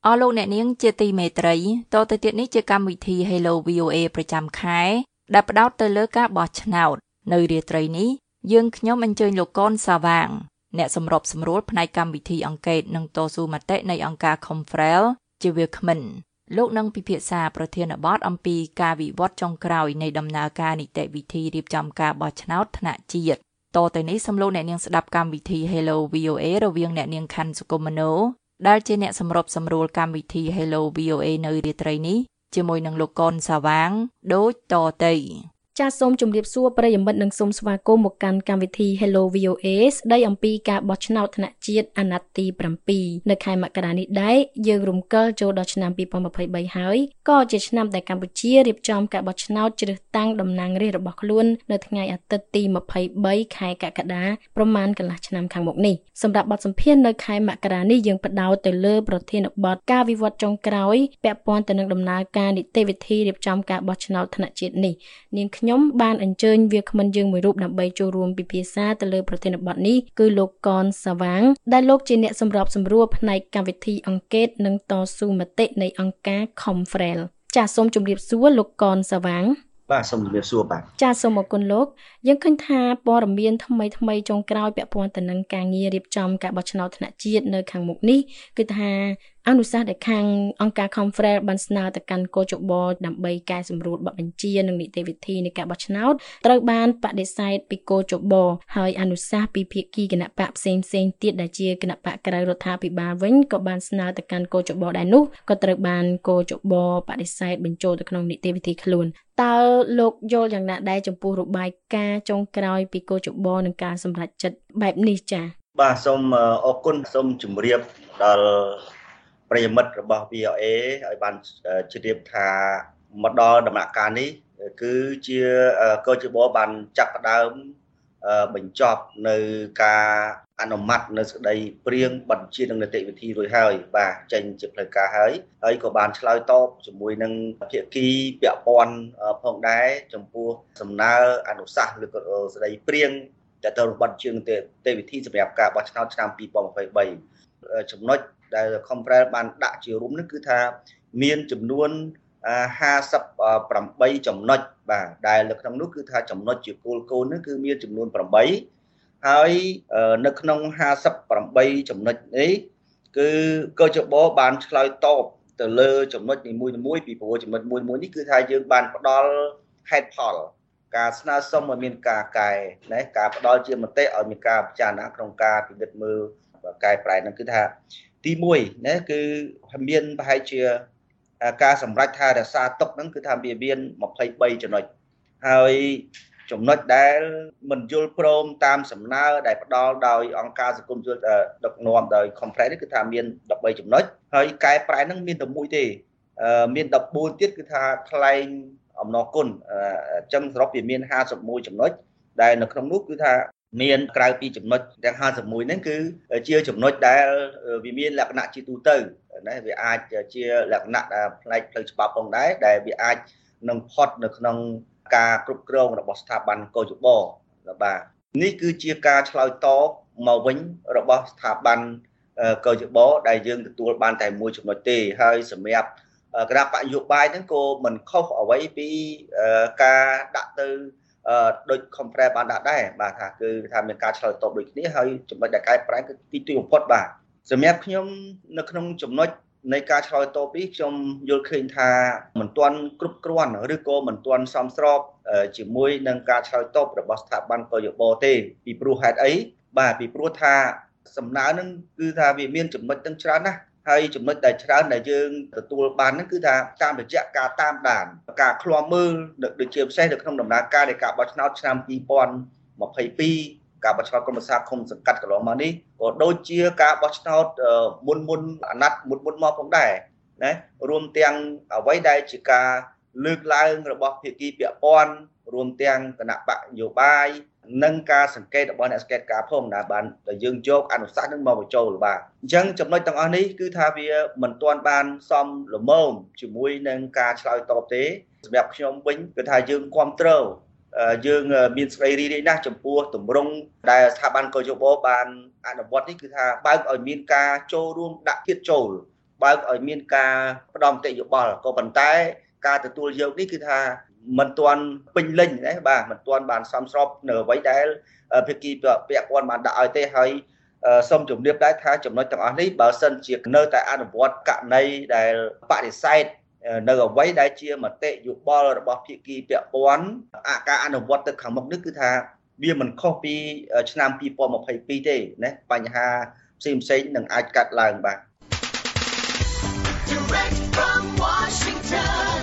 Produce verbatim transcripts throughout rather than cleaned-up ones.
អស់លោកអ្នកនាងជាទីមេត្រីតទៅទៀតនេះជាកម្មវិធី Hello វី អូ เอ ប្រចាំខែដែលផ្ដោតទៅលើការបោះឆ្នោតនៅរាត្រីនេះយើងខ្ញុំអញ្ជើញលោកកនសាវាងអ្នកសម្របសម្រួលផ្នែកកម្មវិធីអង្កេតនិងតស៊ូមតិនៃអង្គការ Confrel ជាវាគ្មិនលោកនឹងពិភាក្សាប្រធានបទអំពីការវិវត្តចុងក្រោយនៃដំណើរការនីតិវិធីរៀបចំការបោះឆ្នោតថ្នាក់ជាតិតទៅនេះសូមលោកអ្នកនាងស្ដាប់កម្មវិធី Hello វី អូ เอ រវាងអ្នកនាងខាន់សុគមនោដែលជាអ្នកសម្របសម្រួលកម្មវិធី Hello វី អូ เอ នៅរាត្រីនេះជាមួយនឹងលោកកនសាវាងដូចតទៅចាសសូមជម្រាបសួរប្រិយមិត្តនិងសូមស្វាគមន៍មកកាន់កម្មវិធី Hello វី អូ เอ ស្ដីអំពីការបោះឆ្នោតថ្នាក់ជាតិអាណត្តិទី7នៅខែមករានេះដែរយើងរំកិលចូលដល់ឆ្នាំពីរពាន់ម្ភៃបីហើយក៏ជាឆ្នាំដែលកម្ពុជារៀបចំការបោះឆ្នោតជ្រើសតាំងតំណាងរាស្ត្ររបស់ខ្លួននៅថ្ងៃអាទិត្យទីម្ភៃបីខែកក្កដាប្រមាណកន្លះឆ្នាំខាងមុខនេះសម្រាប់បទសម្ភាសន៍នៅខែមករានេះយើងផ្ដោតទៅលើប្រធានបទការវិវត្តចុងក្រោយពាក់ព័ន្ធទៅនឹងដំណើរការនីតិវិធីរៀបចំការបោះឆ្នោតថ្នាក់ជាតិនេះនាងខ្ញុំបានអញ្ជើញវាគ្មិនយើងមួយរូបដើម្បីចូលរួមពិភាក្សាទៅលើប្រធានបទនេះគឺលោកកនសាវាងដែលលោកជាអ្នកសម្របសម្រួលផ្នែកកម្មវិធីអង្កេតនិងតស៊ូមតិនៃអង្គការ Confrel ចាសសូមជម្រាបសួរលោកកនសាវាងបាទសូមជម្រាបសួរបាទចាសសូមអរគុណលោកយើងឃើញថាព័ត៌មានថ្មីថ្មីចុងក្រោយពាក់ព័ន្ធទៅនឹងការងាររៀបចំការបោះឆ្នោតថ្នាក់ជាតិនៅខាងមុខនេះគឺថាអនុសាសន៍ដែលខាងអង្គការ Confrel បានស្នើទៅកាន់កោជបដើម្បីកែសម្រួលបទបញ្ជានិងនីតិវិធីនៃការបោះឆ្នោតត្រូវបានបដិសេធពីកោជបហើយអនុសាសន៍ពីភាគីគណៈបកផ្សេងផ្សេងទៀតដែលជាគណៈបកក្រៅរដ្ឋាភិបាលវិញក៏បានស្នើទៅកាន់កោជបដែរនោះក៏ត្រូវបានកោជបបដិសេធបញ្ចូលទៅក្នុងនីតិវិធីខ្លួនតើលោកយល់យ៉ាងណាដែរចំពោះរបាយការណ៍ចុងក្រោយពីកោជបនឹងការសម្រេចចិត្តបែបនេះចា៎បាទសូមអរគុណសូមជម្រាបដល់ប្រិយមិត្តរបស់ វី អូ เอ ឲ្យបានជ្រាបថាមកដល់ដំណាក់កាលនេះគឺជាកោជបបានចាប់ផ្ដើមបញ្ចប់នៅការអនុម័តនៅសេចក្តីព្រៀងបញ្ជានឹងនីតិវិធីរួចហើយបាទចេញជាផ្លូវការហើយហើយក៏បានឆ្លើយតបជាមួយនឹងភាគីពាក់ព័ន្ធផងដែរចំពោះសំណើអនុសាសន៍ឬក៏សេចក្តីព្រៀងតទៅបញ្ជានីតិវិធីសម្រាប់ការបោះឆ្នោតឆ្នាំពីរពាន់ម្ភៃបីចំណុចដែល Confrel បានដាក់ជារួមនោះគឺថាមានចំនួនห้าสิบแปดចំណុចបាទដែលនៅក្នុងនោះគឺថាចំណុចជាគោលគោលនោះគឺមានចំនួនแปดហើយនៅក្នុងห้าสิบแปดចំណុចនេះគឺកោជបបានឆ្លើយតបទៅលើចំណុចនីមួយៗពីព្រោះចំណុចមួយមួយនេះគឺថាយើងបានផ្ដល់ហេតុផលការស្នើសុំឲ្យមានការកែណាការផ្ដល់ជាមតិឲ្យមានការពិចារណាក្នុងការពិនិត្យមើលកែប្រែនឹងគឺថាទីមួយណាគឺមានប្រហែលជាការសម្រេចថារក្សាទុកហ្នឹងគឺថាវាមានម្ភៃបីចំណុចហើយចំណុចដែលមិនយល់ព្រមតាមសំណើដែលផ្ដល់ដោយអង្គការសង្គមស៊ីវិលដឹកនាំដោយ Confrel នេះគឺថាមានដប់បីចំណុចហើយកែប្រែហ្នឹងមានតែមួយទេមានដប់បួនទៀតគឺថាថ្លែងអំណរគុណអញ្ចឹងសរុបវាមានห้าสิบเอ็ดចំណុចដែលនៅក្នុងនោះគឺថាមានក្រៅពីចំណុចទាំងห้าสิบเอ็ดហ្នឹងគឺជាចំណុចដែលវាមានលក្ខណៈជាទូទៅណាវាអាចជាលក្ខណៈផ្នែកផ្លូវច្បាប់ផងដែរដែលវាអាចនឹងផុតនៅក្នុងការគ្រប់គ្រងរបស់ស្ថាប័នកោជបបាទនេះគឺជាការឆ្លើយតបមកវិញរបស់ស្ថាប័នកោជបដែលយើងទទួលបានតែមួយចំណុចទេហើយសម្រាប់គណៈបកនយោបាយហ្នឹងក៏មិនខុសអ្វីពីការដាក់ទៅដូច Confrel បានដាក់ដែរបាទថាគឺថាមានការឆ្លើយតបដូចគ្នាហើយចំណុចដែលកែប្រែគឺទីទីបំផុតបាទសម្រាប់ខ្ញុំនៅក្នុងចំណុចនៃការឆ្លើយតបនេះខ្ញុំយល់ឃើញថាមិនទាន់គ្រប់គ្រាន់ឬក៏មិនទាន់សមស្របជាមួយនឹងការឆ្លើយតបរបស់ស្ថាប័នកោជបទេពីព្រោះហេតុអីបាទពីព្រោះថាសំណើនឹងគឺថាវាមានចំណុចទាំងច្រើនណាស់ហើយចំណុចដែលច្រើនដែលយើងទទួលបានហ្នឹងគឺថាតាមរយៈការតាមដានការឃ្លាំមើលដូចជាពិសេសនៅក្នុងដំណើរការនៃការបោះឆ្នោតឆ្នាំពីរពាន់ម្ភៃពីរការបោះឆ្នោតក្រុមប្រឹក្សាឃុំសង្កាត់កន្លងមកនេះក៏ដូចជាការបោះឆ្នោតមុនមុនអាណត្តិមុនមុនមកផងដែរណារួមទាំងអ្វីដែលជាការលើកឡើងរបស់ភាគីពាក់ព័ន្ធរួមទាំងគណៈបកនយោបាយនិងការសង្កេតរបស់អ្នកសង្កេតការផងដែលបានដែលយើងយកអនុសាសន៍នឹងមកបញ្ចូលបាទអញ្ចឹងចំណុចទាំងអស់នេះគឺថាវាមិនទាន់បានសមល្មមជាមួយនឹងការឆ្លើយតបទេសម្រាប់ខ្ញុំវិញគឺថាយើងគ្រប់គ្រងយើងមានសេចក្តីរីករាយណាស់ចំពោះទម្រង់ដែលស្ថាប័នកោជបបានអនុវត្តនេះគឺថាបើកឲ្យមានការចូលរួមដាក់ទៀតចូលបើកឲ្យមានការផ្ដំមតិយោបល់ក៏ប៉ុន្តែការទទួលយកនេះគឺថាមិនទាន់ពេញលេញណាបាទមិនទាន់បានសមស្របនៅអ្វីដែលភាគីពាក់ព័ន្ធបានដាក់ឲ្យទេហើយសូមជម្រាបដែរថាចំណុចទាំងអស់នេះបើសិនជានៅតែអនុវត្តករណីដែលបដិសេធនៅអ្វីដែលជាមតិយោបល់របស់ភាគីពាក់ព័ន្ធការអនុវត្តទៅខាងមុខនេះគឺថាវាមិនខុសពីឆ្នាំពីរពាន់ម្ភៃពីរទេណាបញ្ហាផ្សេងផ្សេងនឹងអាចកាត់ឡើងបាទ Direct from Washington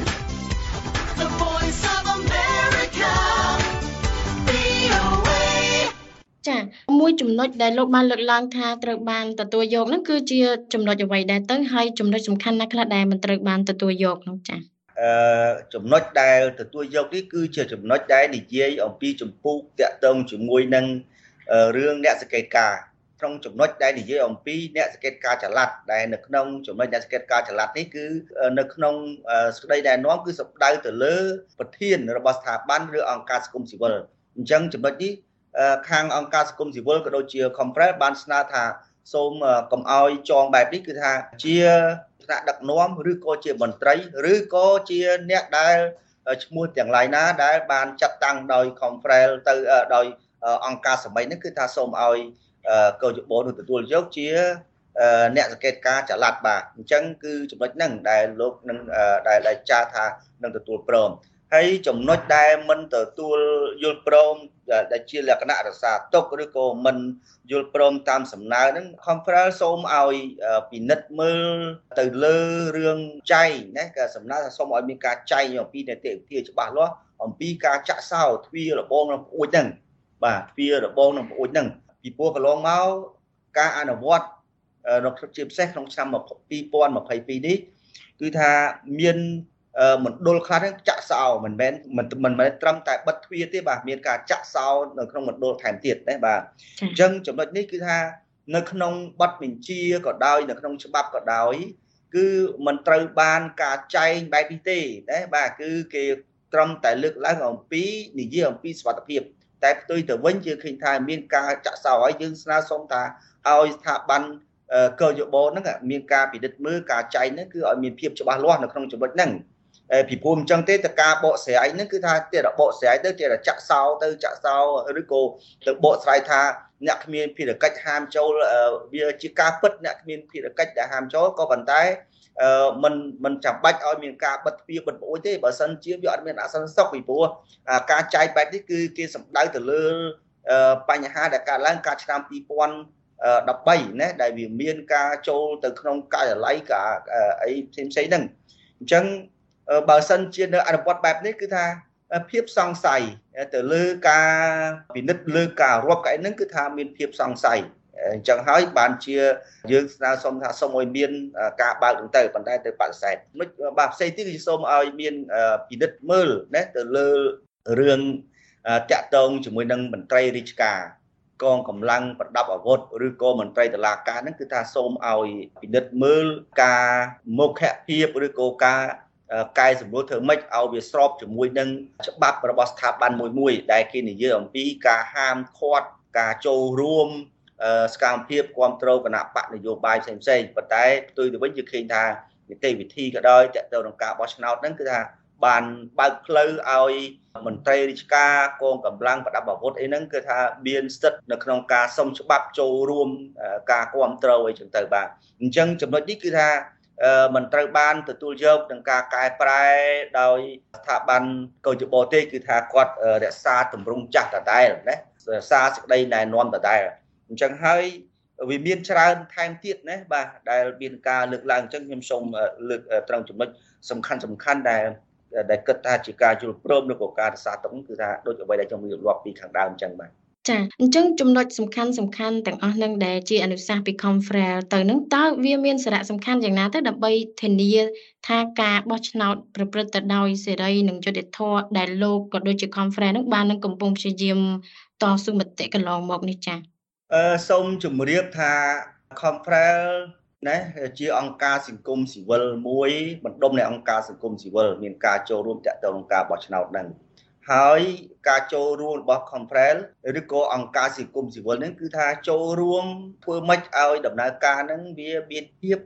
The Voice of America វី អូ เอ ចាមួយចំណុចដែលលោកបានលើកឡើងថាត្រូវបានទទួលយកហ្នឹងគឺជាចំណុចអ្វីដែរទៅហើយចំណុចសំខាន់ណាស់ខ្លះដែលមិនត្រូវបានទទួលយកនោះចាអឺចំណុចដែលទទួលយកនេះគឺជាចំណុចដែលនិយាយអំពីចម្ពោះតាក់ទងជាមួយនឹងរឿងអ្នកសង្កេតការណ៍ក្នុងចំណុចដែលនិយាយអំពីអ្នកសង្កេតការណ៍ចល័តដែលនៅក្នុងចំណុចអ្នកសង្កេតការណ៍ចល័តនេះគឺនៅក្នុងសេចក្តីណែនាំគឺសំដៅទៅលើប្រធានរបស់ស្ថាប័នឬអង្គការសង្គមស៊ីវិលអញ្ចឹងចំណុចនេះខាងអង្គការសង្គមស៊ីវិលក៏ដូចជា Conference បានស្នើថាសូមកុំឲ្យចងបែបនេះគឺថាជាថ្នាក់ដឹកនាំឬក៏ជាមន្ត្រីឬក៏ជាអ្នកដែលឈ្មោះទាំងឡាយណាដែលបានចាត់តាំងដោយ Conference ទៅដោយអង្គការសម្ប័យនេះគឺថាសូមឲ្យកោជបនោះទទួលយកជាអ្នកសង្កេតការណ៍ចល័តបាទអញ្ចឹងគឺចំណុចហ្នឹងដែលលោកនឹងដែលដែលចាថានឹងទទួលព្រមហើយចំណុចដែលមិនទទួលយល់ព្រមដែលជាលក្ខណៈរសារទុកឬក៏មិនយល់ព្រមតាមសំណើហ្នឹង Conference សូមឲ្យពិនិត្យមើលទៅលើរឿងចែងណាក៏សំណើថាសូមឲ្យមានការចែងអំពីនីតិវិធីច្បាស់លាស់អំពីការចាក់សោទ្វាររបងនិងប្អួយហ្នឹងបាទទ្វាររបងនិងប្អួយហ្នឹងពីព្រោះកន្លងមកការអនុវត្តជាពិសេសក្នុងឆ្នាំពីរពាន់ម្ភៃពីរនេះគឺថាមានមណ្ឌលខ្លះហ្នឹងចាក់សោមិនមែនមិនមិនមែនត្រឹមតែបិទទ្វារទេបាទមានការចាក់សោនៅក្នុងមណ្ឌលថែមទៀតណាបាទអញ្ចឹងចំណុចនេះគឺថានៅក្នុងបទបញ្ជាក៏ដោយនៅក្នុងច្បាប់ក៏ដោយគឺមិនត្រូវបានការចែងបែបនេះទេណាបាទគឺគេត្រឹមតែលើកឡើងអំពីនិយាយអំពីសុវត្ថិភាពតែផ្ទុយទៅវិញជាឃើញថាមានការចាក់សោហើយយើងស្នើសុំថាឲ្យស្ថាប័នកោជបហ្នឹងមានការពិនិត្យមើលការចែងហ្នឹងគឺឲ្យមានភាពច្បាស់លាស់នៅក្នុងចំណុចហ្នឹងពីព្រោះអញ្ចឹងទេតការបកស្រាយហ្នឹងគឺថាទៀតបកស្រាយទៅទៀតចាក់សោទៅចាក់សោឬក៏ទៅបកស្រាយថាអ្នកគ្មានភារកិច្ចហាមចូលវាជាការពិតអ្នកគ្មានភារកិច្ចដែលហាមចូលក៏ប៉ុន្តែមិនមិនចាំបាច់ឲ្យមានការបិទទ្វារបិទប្អួយទេបើសិនជាវាអត់មានអសន្តិសុខពីព្រោះការចែកបែបនេះគឺគេសំដៅទៅលើបញ្ហាដែលកើតឡើងកាលឆ្នាំពីរពាន់ដប់បីណាដែលវាមានការចូលទៅក្នុងការិយាល័យការអីផ្សេងផ្សេងហ្នឹងអញ្ចឹងបើសិនជានៅអនុវត្តបែបនេះគឺថាភាពសង្ស័យទៅលើការពិនិត្យលើការរាប់កៅហ្នឹងគឺថាមានភាពសង្ស័យអញ្ចឹងហើយបានជាយើងស្នើសុំថាសូមឲ្យមានការបើកទៅប៉ុន្តែទៅបដិសេធមិនបាទផ្សេងទៀតគឺសូមឲ្យមានពិនិត្យមើលណាទៅលើរឿងតាក់ទងជាមួយនឹងមន្ត្រីរាជការកងកម្លាំងប្រដាប់អាវុធឬក៏មន្ត្រីតុលាការហ្នឹងគឺថាសូមឲ្យពិនិត្យមើលការមុខភាពឬក៏ការកែសម្រួលធ្វើម៉េចឲ្យវាស្របជាមួយនឹងច្បាប់របស់ស្ថាប័នមួយមួយដែលគេនិយាយអំពីការហាមឃាត់ការចូលរួមសកម្មភាពគ្រប់គ្រងគណៈបកនយោបាយផ្សេងផ្សេងប៉ុន្តែផ្ទុយទៅវិញយើងឃើញថានីតិវិធីក៏ដោយតទៅក្នុងការបោះឆ្នោតហ្នឹងគឺថាបានបើកផ្លូវឲ្យមន្ត្រីរាជការកងកម្លាំងប្រដាប់អាវុធអីហ្នឹងគឺថាមានសិទ្ធិនៅក្នុងការសុំច្បាប់ចូលរួមការគ្រប់គ្រងអីចឹងទៅបាទអញ្ចឹងចំណុចនេះគឺថាមិនត្រូវបានទទួលយកនឹងការកែប្រែដោយស្ថាប័នកោជបទេគឺថាគាត់រក្សាទម្រង់ចាស់ដដែលណារក្សាសេចក្តីណែនាំដដែលអញ្ចឹងហើយវាមានច្រើនថែមទៀតណាបាទដែលមានការលើកឡើងអញ្ចឹងខ្ញុំសូមលើកត្រង់ចំណុចសំខាន់សំខាន់ដែលដែលគិតថាជាការយល់ព្រមឬក៏ការរក្សាទុកគឺថាដូចអ្វីដែលខ្ញុំរៀបរាប់ពីខាងដើមអញ្ចឹងបាទចាអញ្ចឹងចំណុចសំខាន់សំខាន់ទាំងអស់នឹងដែលជាអនុសាសន៍ពី Conference ទៅនឹងតើវាមានសារៈសំខាន់យ៉ាងណាទៅដើម្បីធានាថាការបោះឆ្នោតប្រព្រឹត្តទៅដោយសេរីនិងយុត្តិធម៌ដែលលោកក៏ដូចជា Conference នឹងបាននឹងកំពុងព្យាយាមតស៊ូមតិកន្លងមកនេះចាអឺសូមជម្រាបថា Conference ណាជាអង្គការសង្គមស៊ីវិលមួយបណ្ដុំនៃអង្គការសង្គមស៊ីវិលមានការចូលរួមតាក់ទងនឹងការបោះឆ្នោតហ្នឹងហើយការចូលរួមរបស់ Conference ឬក៏អង្គការសង្គមស៊ីវិលហ្នឹងគឺថាចូលរួមធ្វើម៉េចឲ្យដំណើរការហ្នឹងវាមានភាព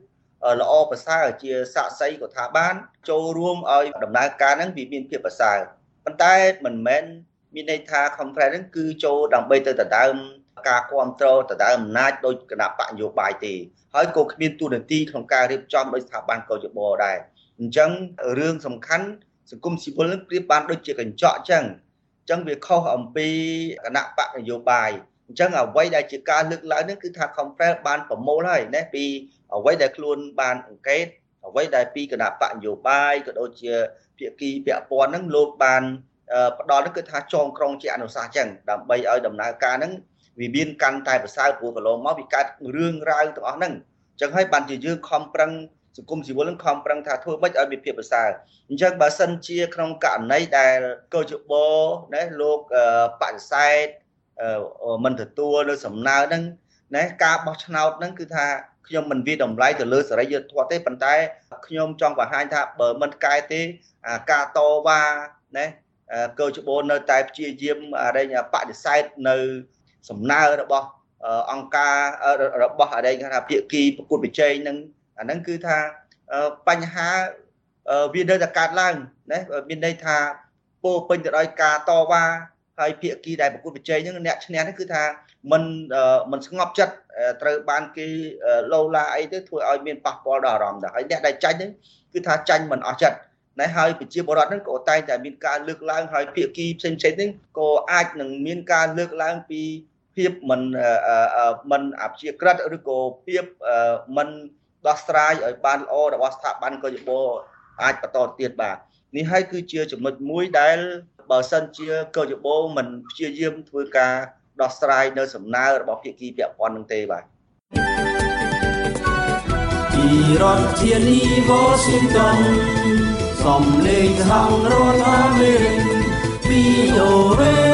ល្អប្រសើរជាសាក្សីក៏ថាបានចូលរួមឲ្យដំណើរការហ្នឹងវាមានភាពប្រសើរប៉ុន្តែមិនមែនមានន័យថា conference ហ្នឹងគឺចូលដើម្បីទៅដណ្ដើមការគ្រប់គ្រងដណ្ដើមអំណាចដោយគណៈបកនយោបាយទេហើយក៏គ្មានទូនាទីក្នុងការរៀបចំដោយស្ថាប័នកោជបដែរអញ្ចឹងរឿងសំខាន់សង្គមស៊ីវិលនឹងប្រៀបបានដូចជាកញ្ចក់អញ្ចឹងអញ្ចឹងវាខុសអំពីគណៈបកនយោបាយអញ្ចឹងអ្វីដែលជាការលើកឡើងនេះគឺថា conference បានប្រមូលហើយណាពីអ្វីដែលខ្លួនបានអង្កេតអ្វីដែលពីគណៈបកនយោបាយក៏ដូចជាភាគីពាក់ព័ន្ធហ្នឹងលោកបានផ្ដល់នេះគឺថាចងក្រងជាអនុសាសន៍អញ្ចឹងដើម្បីឲ្យដំណើរការហ្នឹងវាមានកាន់តែប្រសើរព្រោះកន្លងមកវាកើតរឿងរ៉ាវទាំងអស់ហ្នឹងអញ្ចឹងហើយបានជាយើងខំប្រឹងសង្គមស៊ីវិលនឹងខំប្រឹងថាធ្វើម៉េចឲ្យមានភាពប្រសើរអញ្ចឹងបើសិនជាក្នុងករណីដែលកោជបណាលោកបដិសេធមិនទទួលនៅសំណើហ្នឹងណាការបោះឆ្នោតហ្នឹងគឺថាខ្ញុំមិនវាតម្លៃទៅលើសេរីយុត្តិធម៌ទេប៉ុន្តែខ្ញុំចង់បង្ហាញថាបើមិនកែទេការតវ៉ាណាកោជបនៅតែព្យាយាមអរិញបដិសេធនៅសំណើរបស់អង្គការរបស់អរិញថាភាគីប្រកួតប្រជែងហ្នឹងអាហ្នឹងគឺថាបញ្ហាវានៅតែកើតឡើងណាមានន័យថាពោពេញទៅដោយការតវ៉ាហើយភាគីដែលប្រកួតប្រជែងហ្នឹងអ្នកឈ្នះនេះគឺថាមិនមិនស្ងប់ចិត្តត្រូវបានគេឡូឡាអីទៅធ្វើឲ្យមានប៉ះពាល់ដល់អារម្មណ៍ដែរហើយអ្នកដែលចាញ់ហ្នឹងគឺថាចាញ់មិនអស់ចិត្តណែហើយប្រជាពលរដ្ឋហ្នឹងក៏តែងតែមានការលើកឡើងហើយភាគីផ្សេងផ្សេងហ្នឹងក៏អាចនឹងមានការលើកឡើងពីភាពមិនមិនអព្យាក្រឹតឬក៏ភាពមិនដោះស្រាយឲ្យបានល្អរបស់ស្ថាប័នកោជបអាចបន្តទៀតបាទនេះហើយគឺជាចំណុចមួយដែលបើសិនជាកោជបមិនព្យាយាមធ្វើការដោះស្រាយនៅសំណើរបស់ភាគីពាក់ព័ន្ធនឹងទេបាទពីរដ្ឋធានី Washington សំឡេងខាងរដ្ឋអាមេរិក វី អូ អេ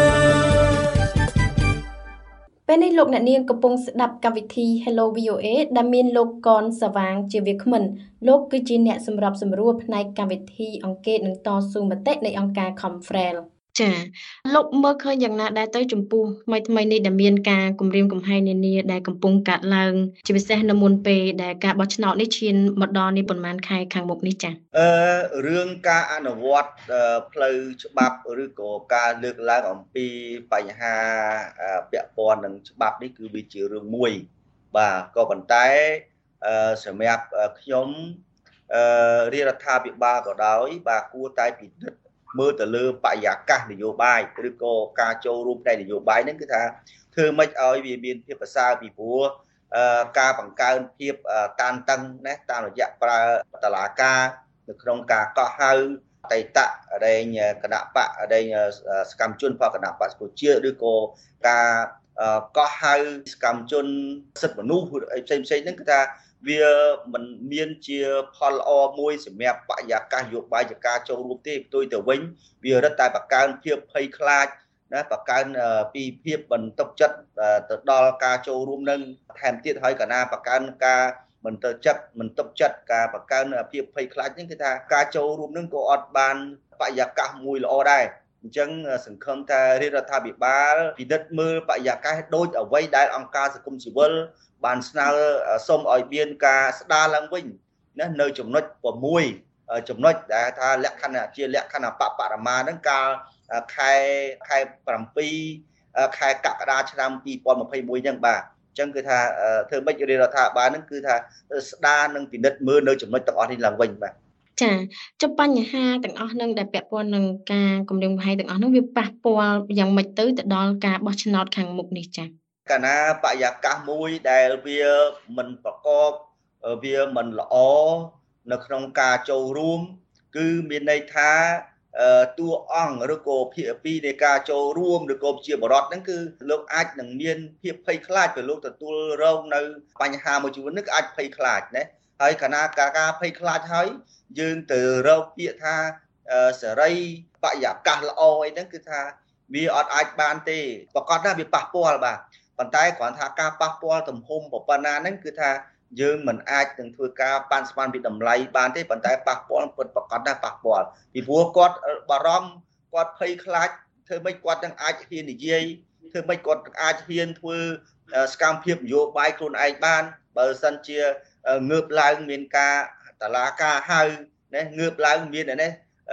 ពេលនេះលោកអ្នកនាងកំពុងស្ដាប់កម្មវិធី Hello វី អូ អេ ដែលមានលោកកនសវាងជាវាគ្មិនលោកគឺជាអ្នកសម្របសម្រួលផ្នែកកម្មវិធីអង្កេតនិងតស៊ូមតិនៃអង្គការ Confrel ចាលោកមើលឃើញយ៉ាងណាដែរទៅចំពោះថ្មីថ្មីនេះដែលមានការគម្រាមកំហែងនានាដែលកំពុងកាត់ឡើងជាពិសេសនៅមុនពេលដែលការបោះឆ្នោតនេះឈានមកដល់នេះប្រហែលខែខាងមុខនេះចាអឺរឿងការអនុវត្តផ្លូវច្បាប់ឬក៏ការលើកឡើងអំពីបញ្ហាពាក់ព័ន្ធនឹងច្បាប់នេះគឺវាជារឿងមួយបាទក៏ប៉ុន្តែសម្រាប់ខ្ញុំរាជរដ្ឋាភិបាលក៏ដោយបាទគួរតែពិនិត្យមើលទៅលើបរិយាកាសនយោបាយឬក៏ការចូលរួមផ្នែកនយោបាយហ្នឹងគឺថាធ្វើម៉េចឲ្យវាមានភាពប្រសើរពីព្រោះការបង្កើនភាពតានតឹងណាតាមរយៈប្រើតឡាការនៅក្នុងការកោះហៅអតីតរែងគណៈបករែងសកម្មជនបកគណៈបក្សប្រជាឬក៏ការកោះហៅសកម្មជនសិទ្ធិមនុស្សផ្សេងផ្សេងហ្នឹងគឺថាវាមិនមានជាផលល្អមួយសម្រាប់បរិយាកាសនយោបាយជាការចូលរួមទេផ្ទុយទៅវិញវារឹតតែបង្កើនភាពភ័យខ្លាចណាបង្កើនពីភាពបន្ទប់ចិត្តទៅដល់ការចូលរួមនឹងថែមទៀតហើយកណាបង្កើនការមិនទៅចិត្តមិនទប់ចិត្តការបង្កើនភាពភ័យខ្លាចនេះគឺថាការចូលរួមនឹងក៏អត់បានបរិយាកាសមួយល្អដែរអញ្ចឹងសង្ឃឹមថារាជរដ្ឋាភិបាលពិនិត្យមើលបរិយាកាសដូចអ្វីដែលអង្គការសង្គមស៊ីវិលបានស្នើសុំឲ្យមានការស្ដារឡើងវិញណានៅចំណុច៦ចំណុចដែលថាលក្ខណៈជាលក្ខណៈបបរមាហ្នឹងកាលខែខែ7ខែកក្កដាឆ្នាំពីរពាន់ម្ភៃមួយហ្នឹងបាទអញ្ចឹងគឺថាធ្វើម៉េចរាជរដ្ឋាភិបាលហ្នឹងគឺថាស្ដារនិងពិនិត្យមើលនៅចំណុចទាំងអស់នេះឡើងវិញបាទចាចុះបញ្ហាទាំងអស់នឹងដែលពាក់ព័ន្ធនឹងការគម្រាមកំហែងទាំងអស់នោះវាប៉ះពាល់យ៉ាងម៉េចទៅទៅដល់ការបោះឆ្នោតខាងមុខនេះចាកាលណាបរិយាកាសមួយដែលវាមិនប្រកបវាមិនល្អនៅក្នុងការចូលរួមគឺមានន័យថាតួអង្គឬក៏ភាគីនៃការចូលរួមឬក៏ជាបរិបទហ្នឹងគឺលោកអាចនឹងមានភាពភ័យខ្លាចពេលលោកទទួលរងនៅបញ្ហាមួយចំនួននេះអាចភ័យខ្លាចណាហើយកាលណាការការភ័យខ្លាចហើយយើងទៅរកពាក្យថាសេរីបរិយាកាសល្អអីហ្នឹងគឺថាវាអត់អាចបានទេប្រកាសថាវាប៉ះពាល់បាទប៉ុន្តែគ្រាន់ថាការប៉ះពាល់ទំហំប៉ុណ្ណាហ្នឹងគឺថាយើងមិនអាចនឹងធ្វើការប៉ាន់ស្មានពីតម្លៃបានទេប៉ុន្តែប៉ះពាល់ពិតប្រាកដណាស់ប៉ះពាល់ពីព្រោះគាត់បារម្ភគាត់ភ័យខ្លាចធ្វើម៉េចគាត់នឹងអាចហ៊ាននិយាយធ្វើម៉េចគាត់អាចហ៊ានធ្វើសកម្មភាពនយោបាយខ្លួនឯងបានបើសិនជាងើបឡើងមានការតឡាការហៅណាងើបឡើងមាននេះ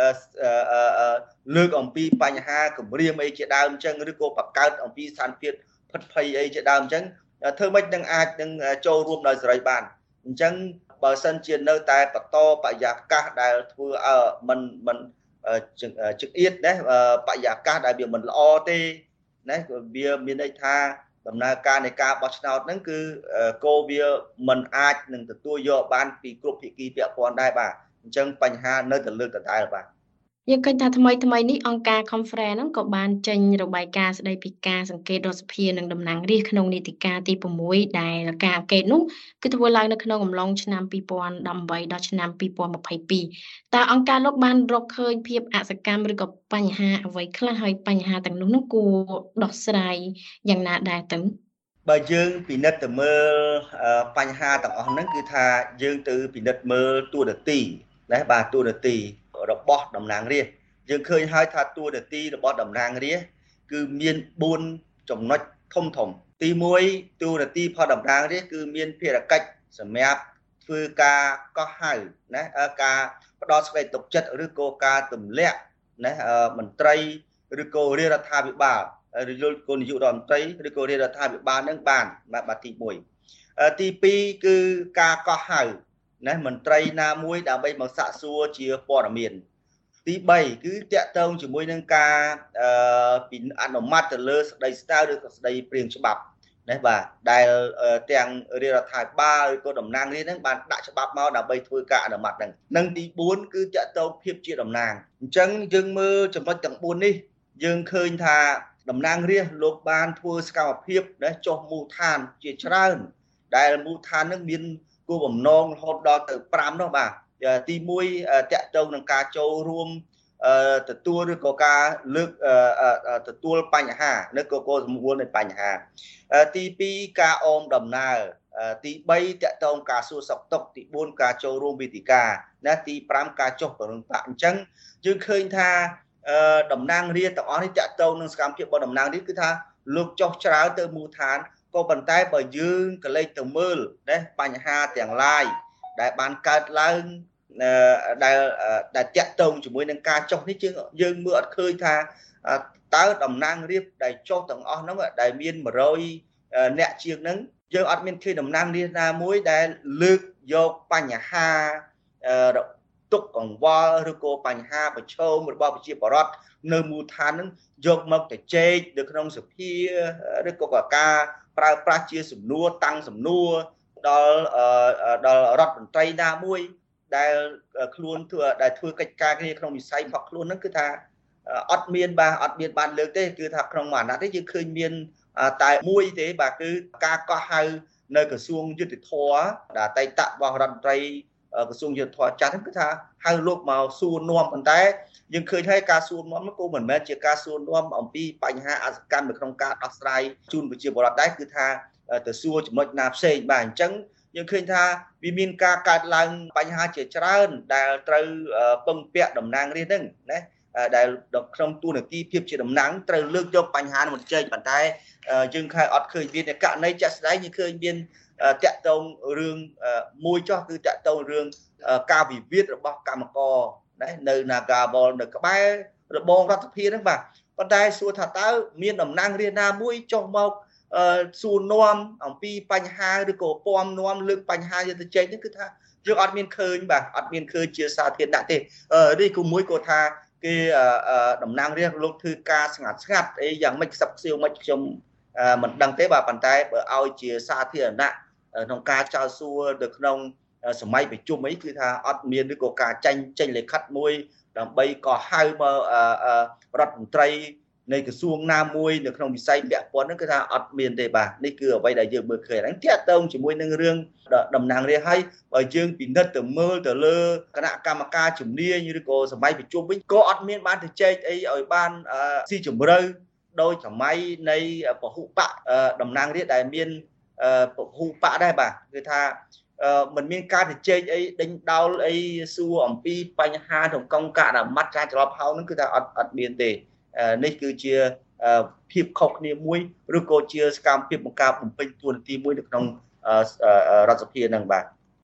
លើកអំពីបញ្ហាគម្រាមអីជាដើមអញ្ចឹងឬក៏បង្កើតអំពីស្ថានភាពផិតភ័យអីជាដើមអញ្ចឹងធ្វើម៉េចនឹងអាចនឹងចូលរួមដោយសេរីបានអញ្ចឹងបើសិនជានៅតែបន្តបរិយាកាសដែលធ្វើឲ្យមិនមិនជឹកអៀតណាបរិយាកាសដែលវាមិនល្អទេណាវាមានន័យថាដំណើរការនៃការបោះឆ្នោតហ្នឹងគឺគោវាមិនអាចនឹងទទួលយកបានពីគ្រប់ភាគីពាក់ព័ន្ធដែរបាទអញ្ចឹងបញ្ហានៅតែលើកដដែលបាទយើងឃើញថាថ្មីថ្មីនេះអង្គការ Conference ហ្នឹងក៏បានចេញរបាយការណ៍ស្ដីពីការសង្កេតរដ្ឋសភានិងតំណាងរាស្ត្រក្នុងនីតិកាលទី6ដែលការអង្កេតនោះគឺធ្វើឡើងនៅក្នុងអំឡុងឆ្នាំពីរពាន់ដប់ប្រាំដល់ឆ្នាំពីរពាន់ម្ភៃពីរតើអង្គការលោកបានរកឃើញភាពអសកម្មឬក៏បញ្ហាអ្វីខ្លះហើយបញ្ហាទាំងនោះនោះគួរដោះស្រាយយ៉ាងណាដែរទៅបើយើងពិនិត្យទៅមើលបញ្ហាទាំងអស់ហ្នឹងគឺថាយើងទៅពិនិត្យមើលតួនាទីណាបាទតួនាទីរបស់តំណាងរាស្ត្រយើងឃើញហើយថាតួនាទីរបស់តំណាងរាស្ត្រគឺមានបួនចំណុចធំធំទីមួយតួនាទីផលតំណាងរាស្ត្រគឺមានភារកិច្ចសម្រាប់ធ្វើការកោះហៅណាការផ្ដល់សេចក្តីទុកចិត្តឬក៏ការទម្លាក់ណាមន្ត្រីឬក៏រាជរដ្ឋាភិបាលឬក៏នាយករដ្ឋមន្ត្រីឬក៏រាជរដ្ឋាភិបាលនឹងបានបាទទីមួយទីពីរគឺការកោះហៅណាមន្ត្រីណាមួយដើម្បីមកសាកសួរជាព័ត៌មានទីបីគឺតាក់ទងជាមួយនឹងការពីអនុម័តទៅលើស្ដីស្នើឬក៏ស្ដីព្រៀងច្បាប់ណាបាទដែលទាំងរាជរដ្ឋាភិបាលឬក៏តំណាងរាស្ត្រហ្នឹងបានដាក់ច្បាប់មកដើម្បីធ្វើការអនុម័តហ្នឹងនិងទីបួនគឺតាក់ទងភាពជាតំណាងអញ្ចឹងយើងមើលចំណុចទាំងបួននេះយើងឃើញថាតំណាងរាស្ត្រលោកបានធ្វើសកម្មភាពដែលចុះមូលដ្ឋានជាច្រើនដែលមូលដ្ឋាននឹងមានគោលបំណងរហូតដល់ទៅប្រាំនោះបាទទីមួយតាក់ទងនឹងការចូលរួមទទួលឬក៏ការលើកទទួលបញ្ហាឬក៏កលសម្រួលនៃបញ្ហាទីពីរការអមដំណើរទីបីតាក់ទងការសួរសុខទុក្ខទីបួនការចូលរួមវេទិកាណាទីប្រាំការចុះពង្រឹងបកអញ្ចឹងយើងឃើញថាតំណាងរាស្ត្រទាំងអស់នេះតាក់ទងនឹងសកម្មភាពរបស់តំណាងរាស្ត្រគឺថាលោកចុះច្រើទៅមូលដ្ឋានក៏ប៉ុន្តែបើយើងក៏លេចទៅមើលណាបញ្ហាទាំងឡាយដែលបានកើតឡើងដែលដែលតាក់ទងជាមួយនឹងការចុះនេះយើងយើងមើលអត់ឃើញថាតើតំណាងរាស្ត្រដែលចុះទាំងអស់ហ្នឹងដែលមានone hundredអ្នកជាងហ្នឹងយើងអត់មានឃើញតំណាងរាស្ត្រណាមួយដែលលើកយកបញ្ហាទុកកង្វល់ឬក៏បញ្ហាប្រឈមរបស់ប្រជាពលរដ្ឋនៅមូលដ្ឋានហ្នឹងយកមកទៅជែកនៅក្នុងសភាឬក៏ការប្រើប្រាស់ជាសំណួរតាំងសំណួរដល់ដល់រដ្ឋមន្ត្រីណាមួយដែលខ្លួនធ្វើដែលធ្វើកិច្ចការគ្នាក្នុងវិស័យរបស់ខ្លួនហ្នឹងគឺថាអត់មានបាទអត់មានបានលើកទេគឺថាក្នុងមួយអាណត្តិនេះយើងឃើញមានតែមួយទេបាទគឺការកោះហៅនៅក្រសួងយុតិធធម៌ដែលអតីតរបស់រដ្ឋមន្ត្រីក្រសួងយុតិធធម៌ចាស់ហ្នឹងគឺថាហៅលោកមកសួរនាំប៉ុន្តែយើងឃើញហើយការសួរនាំនោះក៏មិនមែនជាការសួរនាំអំពីបញ្ហាអសកម្មនៅក្នុងការដោះស្រាយជូនប្រជាពលរដ្ឋដែរគឺថាទៅសួរចំណុចណាផ្សេងបាទអញ្ចឹងយើងឃើញថាវាមានការកើតឡើងបញ្ហាជាច្រើនដែលត្រូវពឹងពាក់តំណាងរាស្ត្រហ្នឹងណាដែលក្នុងទូនាទីភាពជាតំណាងត្រូវលើកយកបញ្ហានោះមកជែកប៉ុន្តែយើងឃើញអត់ឃើញមានករណីជាក់ស្ដែងយើងឃើញមានតាក់ទងរឿងមួយចោះគឺតាក់ទងរឿងការវិវាទរបស់កម្មករណានៅ Nagawal នៅក្បែររបងរដ្ឋសភាហ្នឹងបាទប៉ុន្តែសួរថាតើមានតំណាងរាស្ត្រណាមួយចុះមកសួរនាំអំពីបញ្ហាឬក៏ពំនាំលើកបញ្ហាយកទៅជែកហ្នឹងគឺថាយើងអត់មានឃើញបាទអត់មានឃើញជាសាធារណៈទេនេះគូមួយក៏ថាគេតំណាងរាស្ត្រលោកធ្វើការស្ងាត់ស្ងាត់អីយ៉ាងម៉េចខ្សឹបខ្សៀវមិនខ្ញុំមិនដឹងទេបាទប៉ុន្តែបើឲ្យជាសាធារណៈក្នុងការចោទសួរនៅក្នុងសម័យប្រជុំអីគឺថាអត់មានឬក៏ការចាញ់ចេញលិខិតមួយដើម្បីក៏ហៅមករដ្ឋមន្ត្រីនៃក្រសួងណាមួយនៅក្នុងវិស័យពាក់ព័ន្ធហ្នឹងគឺថាអត់មានទេបាទនេះគឺអ្វីដែលយើងមើលឃើញហ្នឹងតាក់ទងជាមួយនឹងរឿងតំណាងរាស្ត្រហើយបើយើងពិនិត្យទៅមើលទៅលើគណៈកម្មការជំនាញឬក៏សម័យប្រជុំវិញក៏អត់មានបានទៅចែកអីឲ្យបានស៊ីជម្រៅដោយសម័យនៃពហុបកតំណាងរាស្ត្រដែលមានពហុបកដែរបាទគឺថាមិនមានការទៅជែកអីដេញដោលអីសួរអំពីបញ្ហាក្នុងកង្កករមាត់ការច្រឡប់ហោហ្នឹងគឺថាអត់អត់មានទេនេះគឺជាភាពខុសគ្នាមួយឬក៏ជាសកម្មភាពបង្កើតបំពេញតួនាទីមួយនៅក្នុងរដ្ឋសភាហ្នឹងបាទ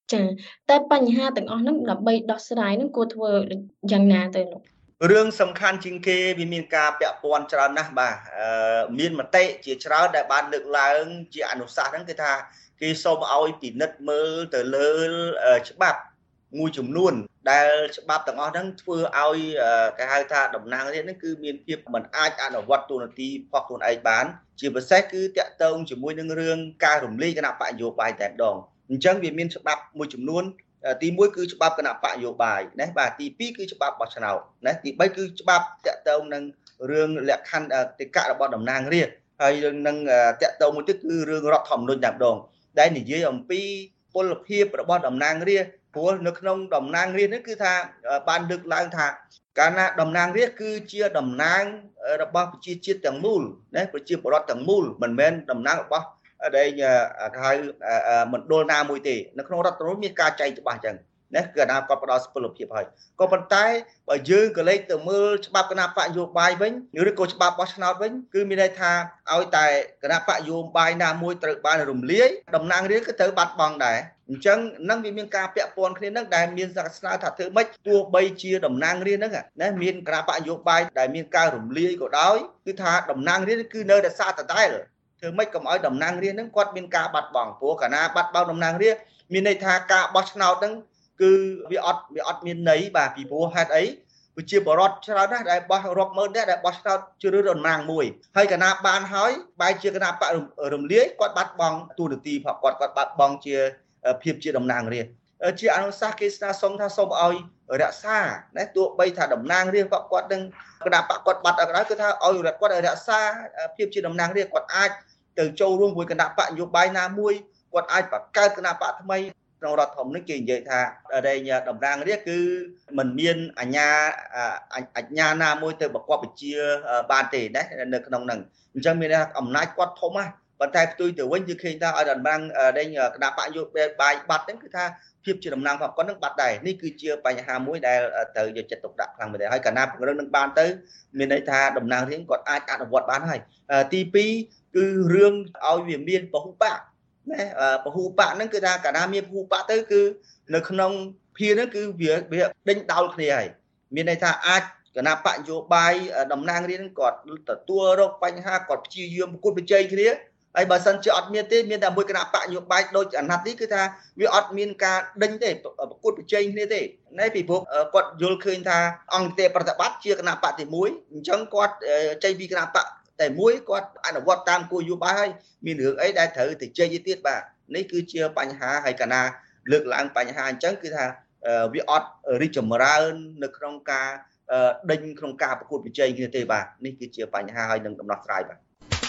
ចាតែបញ្ហាទាំងអស់ហ្នឹងដើម្បីដោះស្រាយហ្នឹងគួរធ្វើយ៉ាងណាទៅលោករឿងសំខាន់ជាងគេវាមានការពាក់ព័ន្ធច្រើនណាស់បាទអឺមានមតិជាច្រើនដែលបានលើកឡើងជាអនុសាសន៍ហ្នឹងគឺថាគេសូមឲ្យពិនិត្យមើលទៅលើច្បាប់មួយចំនួនដែលច្បាប់ទាំងអស់ហ្នឹងធ្វើឲ្យគេហៅថាតំណាងរាស្ត្រហ្នឹងគឺមានភាពមិនអាចអនុវត្តទូនាទីរបស់ខ្លួនឯងបានជាពិសេសគឺតាក់ទងជាមួយនឹងរឿងការរំលាយគណៈបកនយោបាយតែម្ដងអញ្ចឹងវាមានច្បាប់មួយចំនួនទីមួយគឺច្បាប់គណៈបកនយោបាយណាបាទទីពីរគឺច្បាប់បោះឆ្នោតណាទីបីគឺច្បាប់តាក់ទងនឹងរឿងលក្ខខណ្ឌតិកៈរបស់តំណាងរាស្ត្រហើយរឿងនឹងតាក់ទងមួយទៀតគឺរឿងរដ្ឋធម្មនុញ្ញតែម្ដងដែលនិយាយអំពីពលភាពរបស់តំណាងរាស្ត្រព្រោះនៅក្នុងតំណាងរាស្ត្រនេះគឺថាបានលើកឡើងថាកាលណាតំណាងរាស្ត្រគឺជាតំណាងរបស់ប្រជាជាតិទាំងមូលណាប្រជាពលរដ្ឋទាំងមូលមិនមែនតំណាងរបស់ដែលគេហៅមណ្ឌលណាមួយទេនៅក្នុងរដ្ឋធម្មនុញ្ញមានការចែងច្បាស់ចឹងណាគឺអាណាគាត់ផ្ដល់សុពលភាពហើយក៏ប៉ុន្តែបើយើងក៏លេខទៅមើលច្បាប់គណៈបកនយោបាយវិញឬក៏ច្បាប់បោះឆ្នោតវិញគឺមានន័យថាឲ្យតែគណៈបកនយោបាយណាមួយត្រូវបានរំលាយតំណាងរាស្ត្រក៏ត្រូវបាត់បង់ដែរអញ្ចឹងនឹងវាមានការពាក់ព័ន្ធគ្នានឹងដែលមានសារស្នើថាធ្វើម៉េចទោះបីជាតំណាងរាស្ត្រហ្នឹងណាមានគណៈបកនយោបាយដែលមានការរំលាយក៏ដោយគឺថាតំណាងរាស្ត្រគឺនៅតែសារដដែលធ្វើម៉េចកុំឲ្យតំណាងរាស្ត្រហ្នឹងគាត់មានការបាត់បង់ព្រោះកាលណាបាត់បង់តំណាងរាស្ត្រមានន័យថាការបោះឆ្នោតហ្នឹងគឺវាអត់វាអត់មានន័យបាទពីព្រោះហេតុអីប្រជាពលរដ្ឋច្រើនណាស់ដែលបោះរាប់ម៉ឺននាក់ដែលបោះឆ្នោតជ្រើសរើសតំណាងមួយហើយកាលណាបានហើយបែរជាគណៈបករំលាយគាត់បាត់បង់ទូនាទីផងគាត់គាត់បាត់បង់ជាភាពជាតំណាងរាស្ត្រជាអនុសាសន៍គេស្នើសុំថាសូមឲ្យរក្សាណាទោះបីថាតំណាងរាស្ត្រគាត់គាត់នឹងគណៈបកគាត់បាត់អត់ដែរគឺថាឲ្យរដ្ឋគាត់រក្សាភាពជាតំណាងរាស្ត្រគាត់អាចទៅចូលរួមជាមួយគណៈបកនយោបាយណាមួយគាត់អាចបង្កើតគណៈបកថ្មីក្នុងរដ្ឋធម្មនុញ្ញគេនិយាយថាដែលតំណាងរាស្ត្រគឺមិនមានអញ្ញាអញ្ញាណាមួយទៅបង្កប់បញ្ជាបានទេណានៅក្នុងហ្នឹងអញ្ចឹងមានថាអំណាចគាត់ធំណាស់ប៉ុន្តែផ្ទុយទៅវិញគឺឃើញថាឲ្យតំណាងដែលគណៈបកនយោបាយបាត់ហ្នឹងគឺថាភាពជាតំណាងរបស់គាត់នឹងបាត់ដែរនេះគឺជាបញ្ហាមួយដែលត្រូវយកចិត្តទុកដាក់ខ្លាំងមែនទេហើយកាលណាពង្រឹងនឹងបានទៅមានន័យថាតំណាងរាស្ត្រគាត់អាចអនុវត្តបានហើយទីពីរគឺរឿងឲ្យវាមានពហុបកណាពហុបកហ្នឹងគឺថាកាលណាមានពហុបកទៅគឺនៅក្នុងភាហ្នឹងគឺវាវាដេញដោលគ្នាហើយមានន័យថាអាចគណៈបកនយោបាយតំណាងរាស្ត្រគាត់ទទួលរកបញ្ហាគាត់ព្យាយាមប្រកួតប្រជែងគ្នាហើយបើសិនជាអត់មានទេមានតែមួយគណៈបកនយោបាយដូចអាណត្តិនេះគឺថាវាអត់មានការដេញទេប្រកួតប្រជែងគ្នាទេណែពីព្រោះគាត់យល់ឃើញថាអង្គទេប្រតិបត្តិជាគណៈបកទីមួយអញ្ចឹងគាត់ចេញពីគណៈបកតែមួយគាត់អនុវត្តតាមគោលនយោបាយហើយមានរឿងអីដែលត្រូវទៅជែកទៀតបាទនេះគឺជាបញ្ហាហើយកាលណាលើកឡើងបញ្ហាអញ្ចឹងគឺថាវាអត់រីកចម្រើននៅក្នុងការដេញក្នុងការប្រកួតប្រជែងគ្នាទេបាទនេះគឺជាបញ្ហាហើយនឹងដំណោះស្រាយបាទ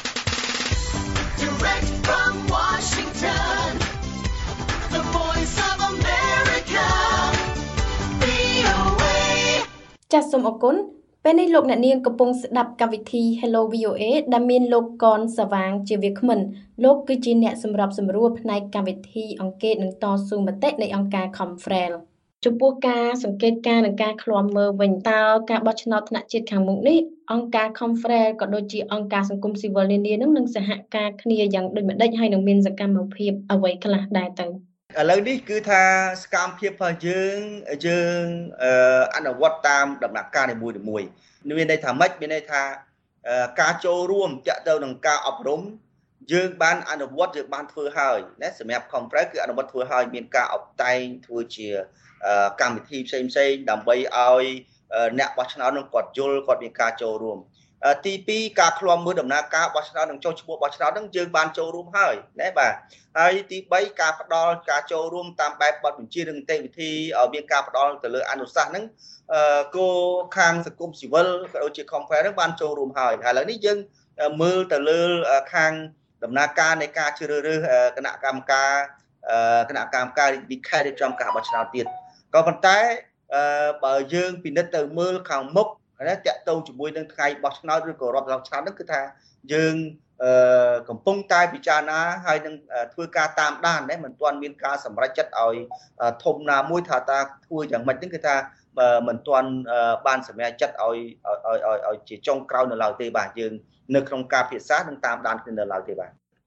Direct from Washington, the voice of America, វី អូ เอចាសសូមអរគុណពេលនេះលោកអ្នកនាងកំពុងស្ដាប់កម្មវិធី Hello វី អូ เอ ដែលមានលោកកនសវាងជាវាគ្មិនលោកគឺជាអ្នកសម្របសម្រួលផ្នែកកម្មវិធីអង្កេតនិងតស៊ូមតិនៃអង្គការ Confrel ចំពោះការសង្កេតការណ៍និងការឃ្លាំមើលវិញតើការបោះឆ្នោតថ្នាក់ជាតិខាងមុខនេះអង្គការ Confrel ក៏ដូចជាអង្គការសង្គមស៊ីវិលនានានឹងនឹងសហការគ្នាយ៉ាងដូចម្តេចហើយនឹងមានសកម្មភាពអ្វីខ្លះដែរទៅឥឡូវនេះគឺថាសកម្មភាពរបស់យើងយើងអនុវត្តតាមដំណាក់កាលនីមួយៗមានន័យថាម៉េចមានន័យថាការចូលរួមតាក់ទងនឹងការអប់រំយើងបានអនុវត្តយើងបានធ្វើហើយណាសម្រាប់ Confrel គឺអនុវត្តធ្វើហើយមានការអបតែងធ្វើជាកម្មវិធីផ្សេងផ្សេងដើម្បីឲ្យអ្នកបោះឆ្នោតនឹងគាត់យល់គាត់មានការចូលរួមទីពីរការឃ្លាំមើលដំណើរការបោះឆ្នោតនឹងចុះឈ្មោះបោះឆ្នោតនឹងយើងបានចូលរួមហើយណាបាទហើយទីបីការផ្ដល់ការចូលរួមតាមបែបបទបញ្ជានិងនីតិវិធីឲ្យមានការផ្ដល់ទៅលើអនុសាសន៍ហ្នឹងគោខាងសង្គមស៊ីវិលក៏ដូចជា Confrel ហ្នឹងបានចូលរួមហើយឥឡូវនេះយើងមើលទៅលើខាងដំណើរការនៃការជ្រើសរើសគណៈកម្មការគណៈកម្មការវិខេរៀបចំការបោះឆ្នោតទៀតក៏ប៉ុន្តែបើយើងពិនិត្យទៅមើលខាងមុខណាតាក់ទងជាមួយនឹងថ្ងៃបោះឆ្នោតឬក៏រដ្ឋបោះឆ្នោតហ្នឹងគឺថាយើងកំពុងតែពិចារណាហើយនឹងធ្វើការតាមដានដែរមិនទាន់មានការសម្រេចចិត្តឲ្យធំណាមួយថាតាធ្វើយ៉ាងម៉េចហ្នឹងគឺថាមិនទាន់បានសម្រេចចិត្តឲ្យឲ្យឲ្យជាចុងក្រោយនៅឡើយទេបាទយើងនៅក្នុងការពិភាក្សានិងតាមដានគ្នានៅឡើយទេបាទ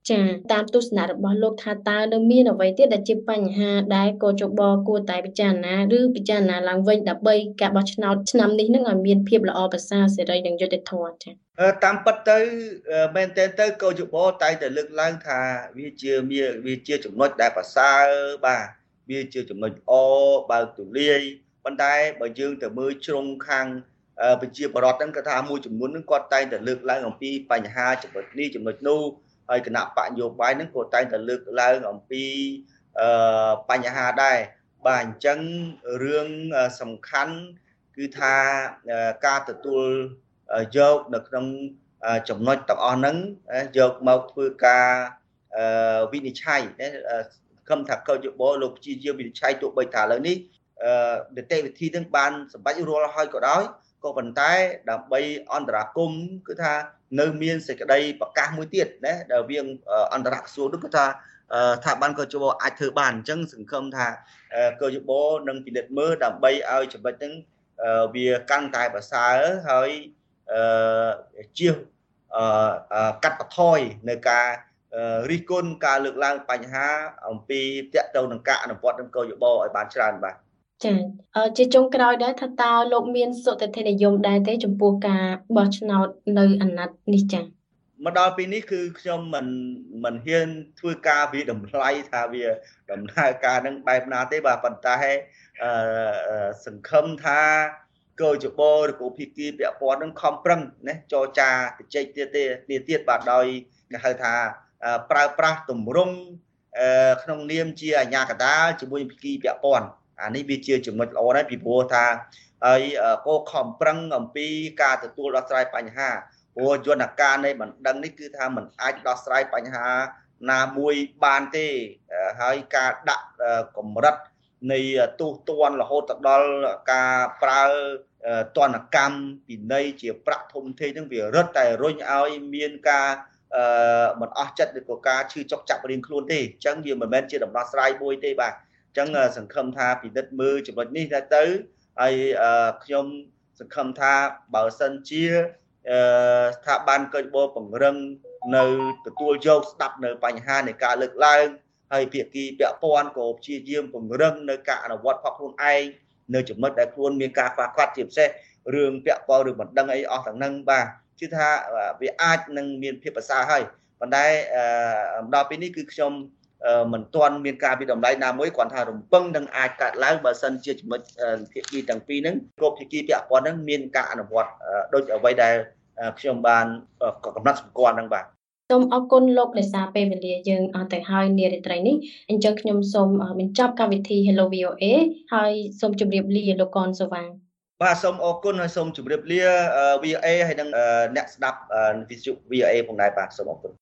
ចាតាមទស្សនៈរបស់លោកថាតើនៅមានអ្វីទៀតដែលជាបញ្ហាដែលកោជបគួរតែពិចារណាឬពិចារណាឡើងវិញដើម្បីការបោះឆ្នោតឆ្នាំនេះនឹងឲ្យមានភាពល្អប្រសើរសេរីនិងយុត្តិធម៌ចាតាមពិតទៅមែនទែនទៅកោជបតែតែលើកឡើងថាវាជាវាជាចំណុចដែលប្រសើរបាទវាជាចំណុចល្អបើកទូលាយប៉ុន្តែបើយើងទៅមើលជ្រុងខាងប្រជាពលរដ្ឋហ្នឹងគាត់ថាមួយចំនួនហ្នឹងគាត់តែងតែលើកឡើងអំពីបញ្ហាចំណុចនេះចំណុចនោះហើយគណៈបកនយោបាយហ្នឹងក៏តែងតែលើកឡើងអំពីអឺបញ្ហាដែរបាទអញ្ចឹងរឿងសំខាន់គឺថាការទទួលយកនៅក្នុងចំណុចទាំងអស់ហ្នឹងយកមកធ្វើការវិនិច្ឆ័យគំថាកោជបលោកព្យាយាមវិនិច្ឆ័យទោះបីថាឥឡូវនេះនីតិវិធីនឹងបានសម្បត្តិរាល់ហើយក៏ដោយក៏ប៉ុន្តែដើម្បីអន្តរាគមគឺថានៅមានសេចក្តីប្រកាសមួយទៀតណាដែលវាអន្តរក្រសួងនោះគឺថាថាបានកោជបអាចធ្វើបានអញ្ចឹងសង្ឃឹមថាកោជបនឹងពិនិត្យមើលដើម្បីឲ្យចំណុចហ្នឹងវាកាន់តែប្រសើរហើយជៀសកាត់បន្ថយនៅការរិះគន់ការលើកឡើងបញ្ហាអំពីតាក់ទងនឹងការអនុវត្តនឹងកោជបឲ្យបានច្រើនបាទចាជាចុងក្រោយដែរថាតើលោកមានសុទិដ្ឋិនិយមដែរទេចំពោះការបោះឆ្នោតនៅអាណត្តិនេះចាមកដល់ពេលនេះគឺខ្ញុំមិនមិនហ៊ានធ្វើការវិតម្លៃថាវាដំណើរការនឹងបែបណាទេបាទប៉ុន្តែអឺសង្ឃឹមថាកោជបឬក៏ភាគីពាក់ព័ន្ធនឹងខំប្រឹងណាចរចាជជែកទៀតទេគ្នាទៀតបាទដោយគេហៅថាប្រើប្រាស់ទម្រង់ក្នុងនាមជាអាជ្ញាកណ្ដាលជាមួយភាគីពាក់ព័ន្ធអានេះវាជាចំណុចល្អដែរពីព្រោះថាហើយក៏ខំប្រឹងអំពីការទទួលដោះស្រាយបញ្ហាព្រោះយន្តការនៃបណ្ដឹងនេះគឺថាมันអាចដោះស្រាយបញ្ហាណាមួយបានទេហើយការដាក់កម្រិតនៃទោសទណ្ឌរហូតដល់ការប្រើទណ្ឌកម្មពិន័យជាប្រាក់ធំធេងហ្នឹងវារឹតតែរុញឲ្យមានការអឺមិនអស់ចិត្តឬក៏ការឈឺចុកចាប់រៀងខ្លួនទេអញ្ចឹងវាមិនមែនជាដំណោះស្រាយមួយទេបាទអញ្ចឹងសង្ឃឹមថាពិនិត្យមើលចំណុចនេះទៅទៅហើយខ្ញុំសង្ឃឹមថាបើសិនជាស្ថាប័នកោជបពង្រឹងនៅទទួលយកស្ដាប់នៅបញ្ហានៃការលើកឡើងហើយភាគីពាក់ព័ន្ធក៏ព្យាយាមពង្រឹងនៅការអនុវត្តរបស់ខ្លួនឯងនៅចំណុចដែលខ្លួនមានការខ្វះខាតជាពិសេសរឿងពាក់ព័ន្ធឬមិនដឹងអីអស់ទាំងហ្នឹងបាទគឺថាវាអាចនឹងមានភាពប្រសើរហើយប៉ុន្តែដល់ពេលនេះគឺខ្ញុំមិនទាន់មានការវិតម្លៃណាមួយគ្រាន់ថារំពឹងនឹងអាចកើតឡើងបើសិនជាចំណុចភាគីទាំងពីរហ្នឹងគ្រប់ភាគីពាក់ព័ន្ធហ្នឹងមានការអនុវត្តដូចអ្វីដែលខ្ញុំបានកំណត់សម្គាល់ហ្នឹងបាទសូមអរគុណលោកដោយសារពេលវេលាយើងអស់ទៅហើយនារីត្រីនេះអញ្ចឹងខ្ញុំសូមបញ្ចប់កម្មវិធី Hello វី អូ អេ ហើយសូមជម្រាបលាលោកកនសូវ៉ាងបាទសូមអរគុណហើយសូមជម្រាបលា វី អូ អេ ហើយនិងអ្នកស្ដាប់វិទ្យុ វី អូ អេ ផងដែរបាទសូមអរគុណ